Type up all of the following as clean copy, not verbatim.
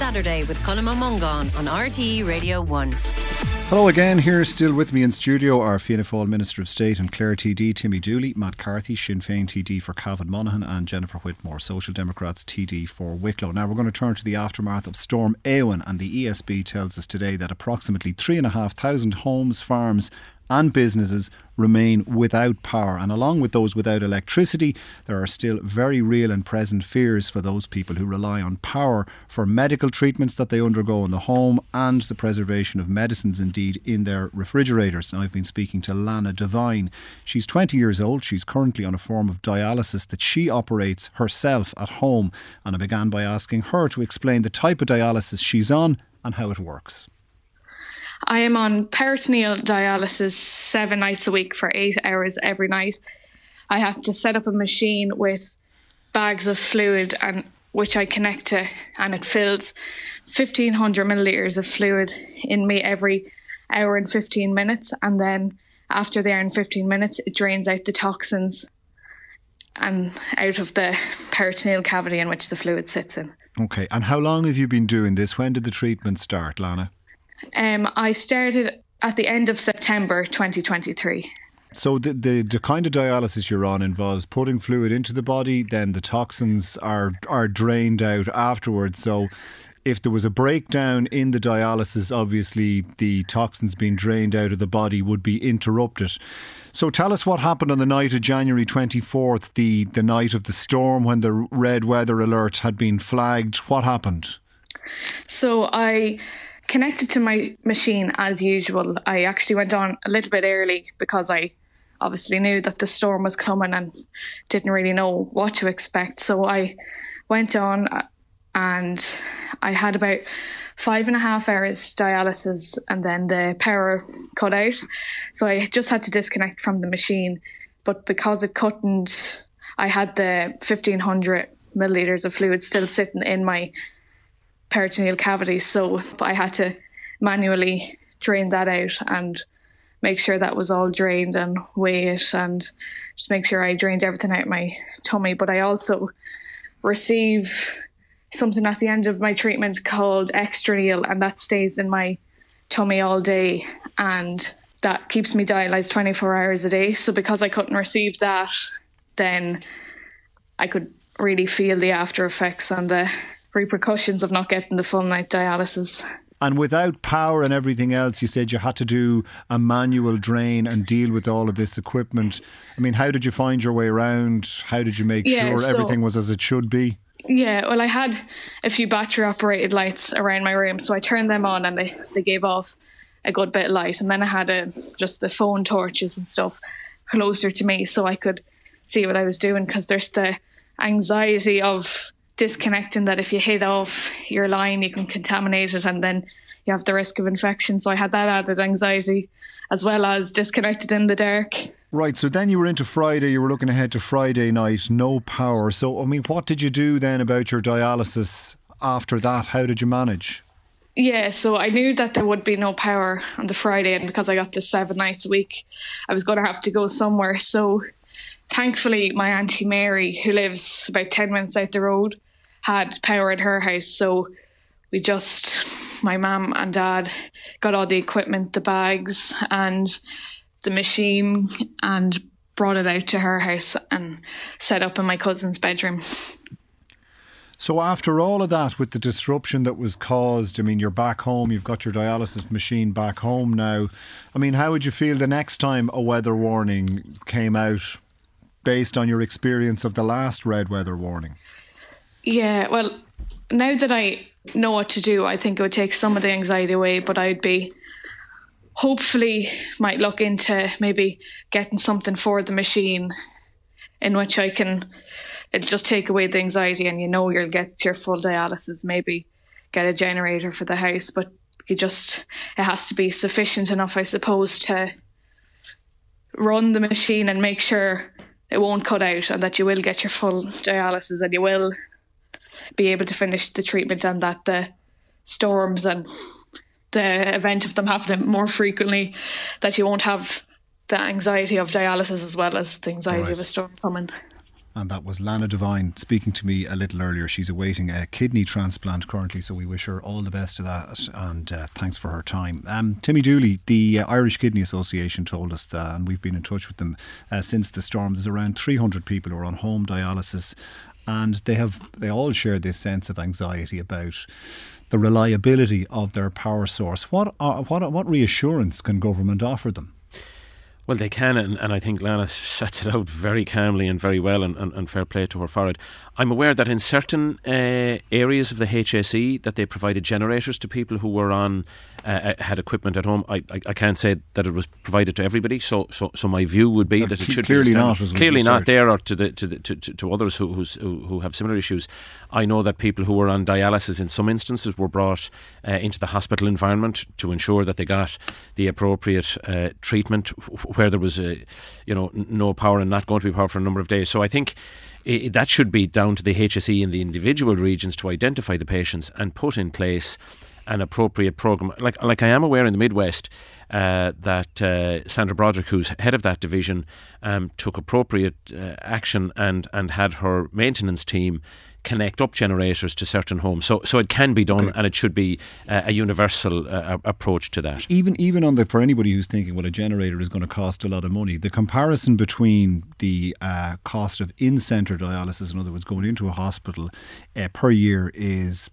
Saturday with Colm O'Mungan on RTE Radio 1. Hello again, here still with me in studio are Fianna Fáil Minister of State and Clare TD Timmy Dooley, Matt Carthy, Sinn Féin TD for Cavan Monaghan and Jennifer Whitmore, Social Democrats TD for Wicklow. Now we're going to turn to the aftermath of Storm Éowyn, and the ESB tells us today that approximately 3,500 homes, farms and businesses remain without power, and along with those without electricity, there are still very real and present fears for those people who rely on power for medical treatments that they undergo in the home and the preservation of medicines indeed in their refrigerators. Now, I've been speaking to Lana Devine. She's 20 years old. She's currently on a form of dialysis that she operates herself at home, and I began by asking her to explain the type of dialysis she's on and how it works. I am on peritoneal dialysis 7 nights a week for 8 hours every night. I have to set up a machine with bags of fluid and which I connect to, and it fills 1,500 millilitres of fluid in me every hour and 15 minutes. And then after the hour and 15 minutes, it drains out the toxins and out of the peritoneal cavity in which the fluid sits in. Okay, and how long have you been doing this? When did the treatment start, Lana? I started at the end of September 2023. So the kind of dialysis you're on involves putting fluid into the body, then the toxins are drained out afterwards. So if there was a breakdown in the dialysis, obviously the toxins being drained out of the body would be interrupted. So tell us what happened on the night of January 24th, the night of the storm when the red weather alert had been flagged. What happened? So I connected to my machine as usual. I actually went on a little bit early because I obviously knew that the storm was coming and didn't really know what to expect. So I went on and I had about 5.5 hours dialysis and then the power cut out. So I just had to disconnect from the machine. But because it couldn't, I had the 1,500 millilitres of fluid still sitting in my peritoneal cavity, so I had to manually drain that out and make sure that was all drained and weigh it and just make sure I drained everything out of my tummy. But I also receive something at the end of my treatment called Extranil, and that stays in my tummy all day and that keeps me dialyzed 24 hours a day. So because I couldn't receive that, then I could really feel the after effects and the repercussions of not getting the full night dialysis. And without power and everything else, you said you had to do a manual drain and deal with all of this equipment. I mean, how did you find your way around? How did you make sure everything was as it should be? Yeah, well, I had a few battery operated lights around my room, so I turned them on and they gave off a good bit of light. And then I had just the phone torches and stuff closer to me so I could see what I was doing, because there's the anxiety of disconnecting, that if you hit off your line you can contaminate it and then you have the risk of infection. So I had that added anxiety as well as disconnected in the dark. Right, so then you were into Friday, you were looking ahead to Friday night, no power. So I mean, what did you do then about your dialysis after that? How did you manage? Yeah, so I knew that there would be no power on the Friday, and because I got this 7 nights a week I was going to have to go somewhere. So thankfully my Auntie Mary, who lives about 10 minutes out the road, had power at her house. So my mum and dad got all the equipment, the bags and the machine, and brought it out to her house and set up in my cousin's bedroom. So after all of that, with the disruption that was caused, I mean, you're back home, you've got your dialysis machine back home now. I mean, how would you feel the next time a weather warning came out based on your experience of the last red weather warning? Yeah, well, now that I know what to do, I think it would take some of the anxiety away, but hopefully might look into maybe getting something for the machine in which it'll just take away the anxiety, and you'll get your full dialysis, maybe get a generator for the house, but it has to be sufficient enough, I suppose, to run the machine and make sure it won't cut out and that you will get your full dialysis and you will be able to finish the treatment, and that the storms and the event of them happening more frequently, that you won't have the anxiety of dialysis as well as the anxiety of a storm coming. And that was Lana Devine speaking to me a little earlier. She's awaiting a kidney transplant currently, so we wish her all the best of that, and thanks for her time. Timmy Dooley, the Irish Kidney Association told us that, and we've been in touch with them since the storm. There's around 300 people who are on home dialysis, and they all share this sense of anxiety about the reliability of their power source. What reassurance can government offer them? Well, they can, and I think Lana sets it out very calmly and very well, and fair play to her for it. I'm aware that in certain areas of the HSE that they provided generators to people who were on had equipment at home. I can't say that it was provided to everybody. So my view would be that it should clearly be not there, or to others who have similar issues. I know that people who were on dialysis in some instances were brought into the hospital environment to ensure that they got the appropriate treatment where there was no power and not going to be power for a number of days. So I think that should be down to the HSE in the individual regions to identify the patients and put in place an appropriate programme. Like I am aware in the Midwest that Sandra Broderick, who's head of that division, took appropriate action and had her maintenance team connect up generators to certain homes. So it can be done, and it should be a universal approach to that. Even on for anybody who's thinking, well, a generator is going to cost a lot of money, the comparison between the cost of in-centre dialysis, in other words, going into a hospital per year, is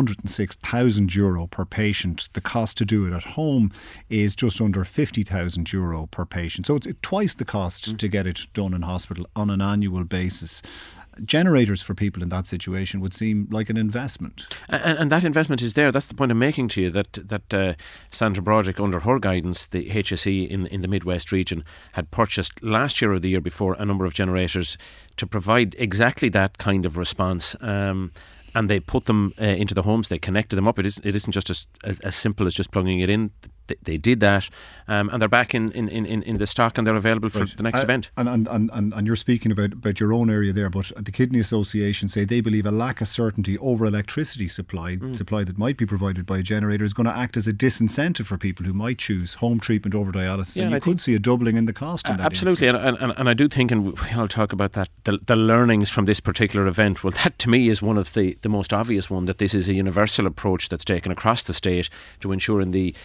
€106,000 per patient. The cost to do it at home is just under €50,000 per patient. So it's twice the cost to get it done in hospital on an annual basis. Generators for people in that situation would seem like an investment. And that investment is there. That's the point I'm making to you, that Sandra Broderick, under her guidance, the HSE in the Midwest region had purchased last year or the year before a number of generators to provide exactly that kind of response. And they put them into the homes. They connected them up. It isn't just as simple as just plugging it in. They did that, and they're back in the stock, and they're available for the next event. And you're speaking about your own area there, but the Kidney Association say they believe a lack of certainty over electricity supply that might be provided by a generator is going to act as a disincentive for people who might choose home treatment over dialysis, and you could see a doubling in the cost in that absolutely instance. And I do think, and we all talk about that, the learnings from this particular event, well, that to me is one of the most obvious one, that this is a universal approach that's taken across the state to ensure in the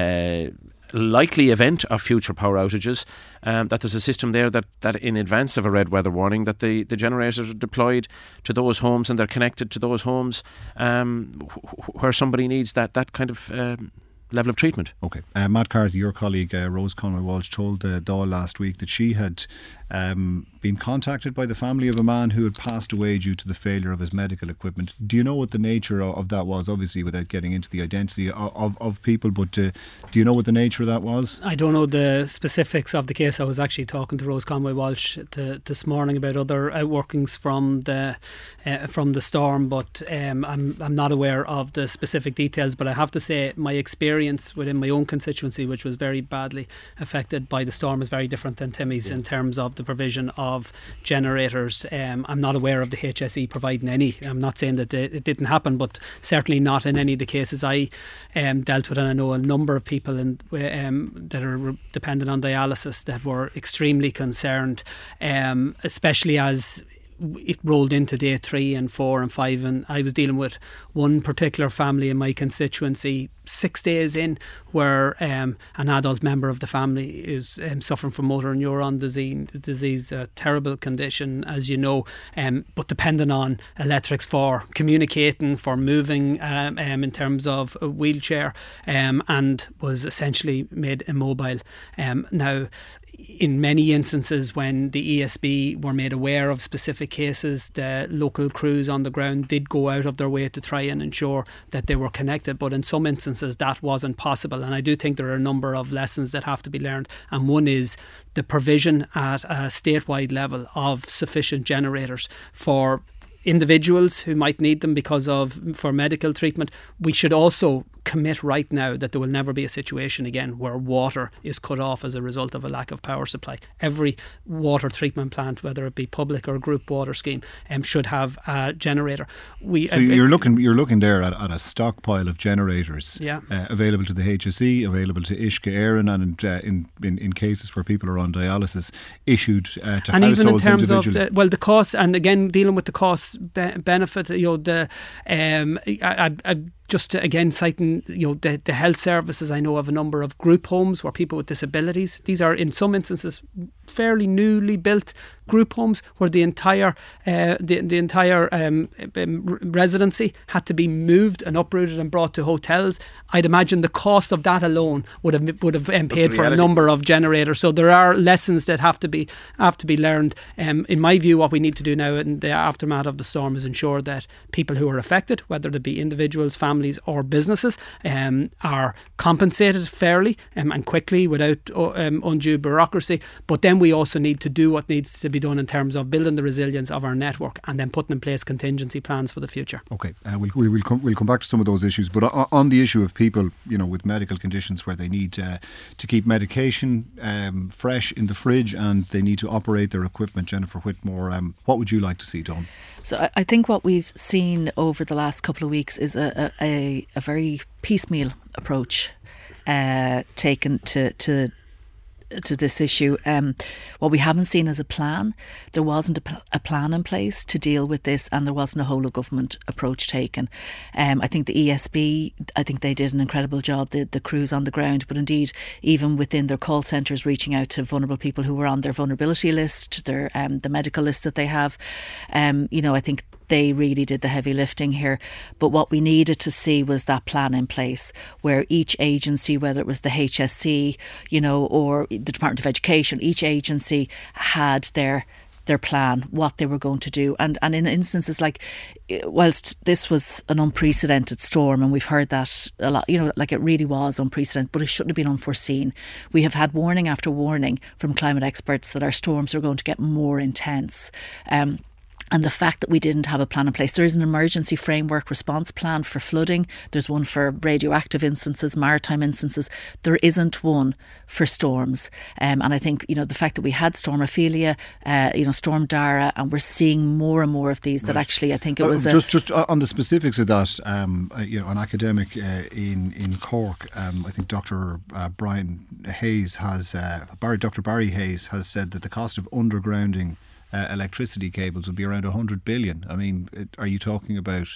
likely event of future power outages, that there's a system there that in advance of a red weather warning, that the generators are deployed to those homes and they're connected to those homes where somebody needs that kind of level of treatment. Okay. Matt Carthy, your colleague Rose Conway-Walsh told the Dáil last week that she had been contacted by the family of a man who had passed away due to the failure of his medical equipment. Do you know what the nature of that was? Obviously, without getting into the identity of people, but do you know what the nature of that was? I don't know the specifics of the case. I was actually talking to Rose Conway-Walsh this morning about other outworkings from the storm, but I'm not aware of the specific details. But I have to say, my experience within my own constituency, which was very badly affected by the storm, is very different than Timmy's in terms of the provision of generators. I'm not aware of the HSE providing any. I'm not saying that it didn't happen, but certainly not in any of the cases I dealt with. And I know a number of people that are dependent on dialysis that were extremely concerned, especially as it rolled into day 3 and 4 and 5, and I was dealing with one particular family in my constituency 6 days in, where an adult member of the family is suffering from motor neuron disease, a terrible condition, as you know, but dependent on electrics for communicating, for moving, in terms of a wheelchair, and was essentially made immobile. Now, in many instances, when the ESB were made aware of specific cases, the local crews on the ground did go out of their way to try and ensure that they were connected, but in some instances that wasn't possible. And I do think there are a number of lessons that have to be learned, and one is the provision at a statewide level of sufficient generators for individuals who might need them for medical treatment. We should also commit right now that there will never be a situation again where water is cut off as a result of a lack of power supply. Every water treatment plant, whether it be public or group water scheme, should have a generator. You're looking there at a stockpile of generators, available to the HSE, available to Uisce Éireann, and in cases where people are on dialysis, issued to and households even in terms individually. of the cost, and again dealing with the cost benefit, just to, again, citing the health services, I know of a number of group homes where people with disabilities, these are in some instances fairly newly built group homes where the entire residency had to be moved and uprooted and brought to hotels. I'd imagine the cost of that alone would have paid for a number of generators. So there are lessons that have to be learned. In my view, what we need to do now in the aftermath of the storm is ensure that people who are affected, whether they be individuals, families or businesses, are compensated fairly and quickly without undue bureaucracy. But then we also need to do what needs to be done in terms of building the resilience of our network and then putting in place contingency plans for the future. Okay, we'll come back to some of those issues, but on the issue of people with medical conditions where they need to keep medication fresh in the fridge and they need to operate their equipment, Jennifer Whitmore, what would you like to see done? So I think what we've seen over the last couple of weeks is a very piecemeal approach taken to this issue. What we haven't seen is a plan. There wasn't a plan in place to deal with this, and there wasn't a whole of government approach taken. I think the ESB, I think they did an incredible job, the crews on the ground, but indeed even within their call centres, reaching out to vulnerable people who were on their vulnerability list, their the medical list that they have. I think they really did the heavy lifting here. But what we needed to see was that plan in place where each agency, whether it was the HSE, or the Department of Education, each agency had their plan, what they were going to do. And in instances like, whilst this was an unprecedented storm, and we've heard that a lot, like it really was unprecedented, but it shouldn't have been unforeseen. We have had warning after warning from climate experts that our storms are going to get more intense. And the fact that we didn't have a plan in place. There is an emergency framework response plan for flooding. There's one for radioactive instances, maritime instances. There isn't one for storms. And I think, the fact that we had Storm Ophelia, Storm Dara, and we're seeing more and more of these, that actually I think it was... Just on the specifics of that, an academic in Cork, I think Dr. Brian Hayes Dr. Barry Hayes has said that the cost of undergrounding electricity cables would be around 100 billion. I mean, are you talking about,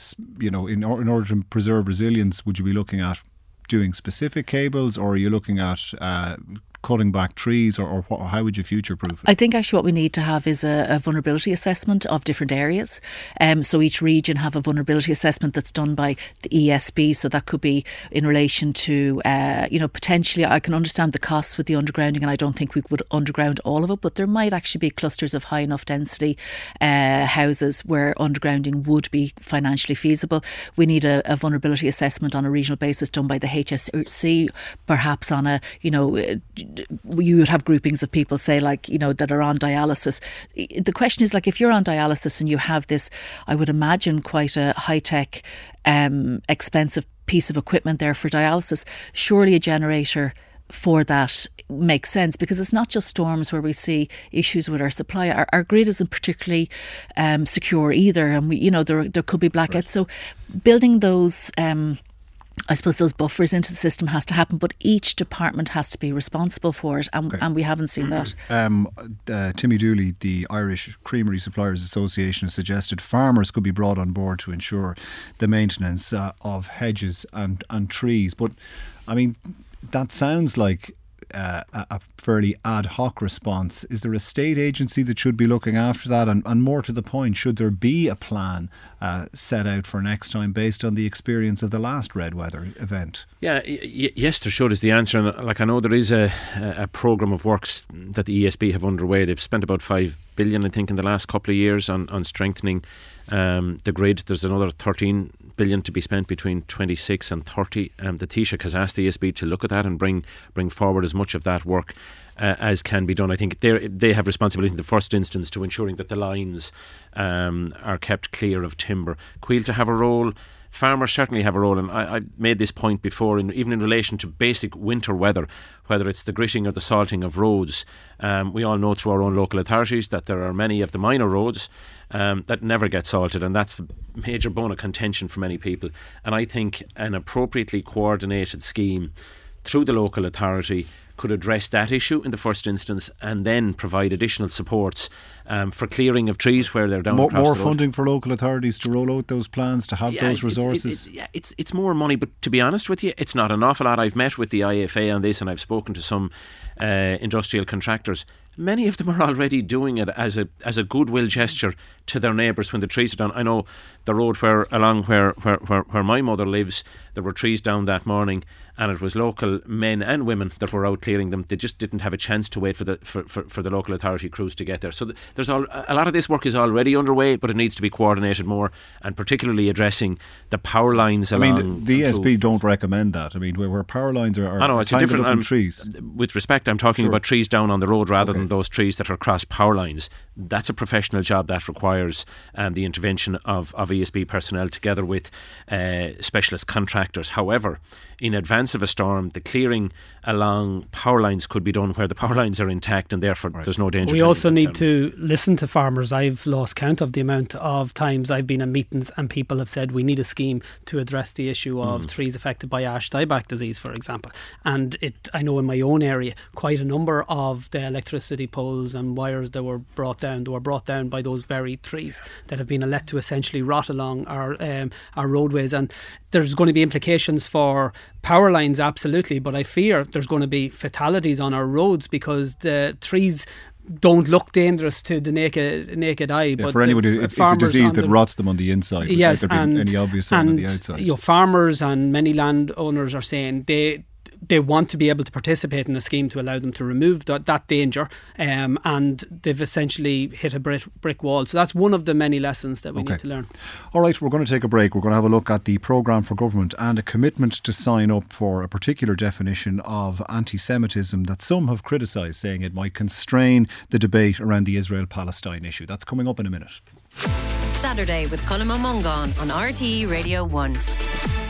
in order to preserve resilience, would you be looking at doing specific cables, or are you looking at cutting back trees, or how would you future-proof it? I think actually what we need to have is a vulnerability assessment of different areas. So each region have a vulnerability assessment that's done by the ESB. So that could be in relation to, potentially, I can understand the costs with the undergrounding, and I don't think we would underground all of it, but there might actually be clusters of high enough density houses where undergrounding would be financially feasible. We need a vulnerability assessment on a regional basis done by the HSE, perhaps on a, you would have groupings of people, say, that are on dialysis. The question is, if you're on dialysis and you have this, I would imagine, quite a high-tech, expensive piece of equipment there for dialysis, surely a generator for that makes sense, because it's not just storms where we see issues with our supply. Our grid isn't particularly secure either, and there could be blackouts. Right. So building those... I suppose those buffers into the system has to happen, but each department has to be responsible for it, and we haven't seen that. Timmy Dooley, the Irish Creamery Suppliers Association, has suggested farmers could be brought on board to ensure the maintenance of hedges and trees. But, I mean, that sounds like a fairly ad hoc response. Is there a state agency that should be looking after that? And more to the point, should there be a plan set out for next time based on the experience of the last red weather event? Yeah, yes, there should is the answer. And I know there is a programme of works that the ESB have underway. They've spent about 5 billion, I think, in the last couple of years on strengthening the grid. There's another 13 billion to be spent between 26 and 30. The Taoiseach has asked the ESB to look at that and bring forward as much of that work as can be done. I think they have responsibility in the first instance to ensuring that the lines are kept clear of timber. Quail to have a role. Farmers certainly have a role, and I made this point before, even in relation to basic winter weather, whether it's the gritting or the salting of roads. We all know through our own local authorities that there are many of the minor roads that never get salted, and that's the major bone of contention for many people. And I think an appropriately coordinated scheme through the local authority could address that issue in the first instance, and then provide additional supports for clearing of trees where they're down across the road. More funding for local authorities to roll out those plans, to have those resources. It's more money, but to be honest with you, it's not an awful lot. I've met with the IFA on this, and I've spoken to some industrial contractors. Many of them are already doing it as a goodwill gesture to their neighbours when the trees are down. I know the road where my mother lives, there were trees down that morning, and it was local men and women that were out clearing them. They just didn't have a chance to wait for the local authority crews to get there. So there's a lot of this work is already underway, but it needs to be coordinated more, and particularly addressing the power lines along. I mean, the ESB don't recommend that. I mean, where power lines are it's a different up in trees. With respect, I'm talking about trees down on the road rather than those trees that are across power lines. That's a professional job that requires the intervention of ESB personnel together with specialist contractors. However, in advance of a storm, the clearing along power lines could be done where the power lines are intact, and therefore there's no danger. We also need to listen to farmers. I've lost count of the amount of times I've been at meetings and people have said we need a scheme to address the issue of trees affected by ash dieback disease, for example. And I know in my own area, quite a number of the electricity poles and wires that were brought down by those very trees that have been let to essentially rot along our roadways. And there's going to be implications for power lines, absolutely, but I fear there's going to be fatalities on our roads because the trees don't look dangerous to the naked eye. Yeah, but for anybody, it's a disease that rots them on the inside. Yes, and any obvious sign on the outside. Farmers and many landowners are saying they want to be able to participate in a scheme to allow them to remove that danger, and they've essentially hit a brick wall. So that's one of the many lessons that we need to learn. All right, we're going to take a break. We're going to have a look at the programme for government and a commitment to sign up for a particular definition of anti-Semitism that some have criticised, saying it might constrain the debate around the Israel-Palestine issue. That's coming up in a minute. Saturday with Colm Ó Mongáin on RTE Radio 1.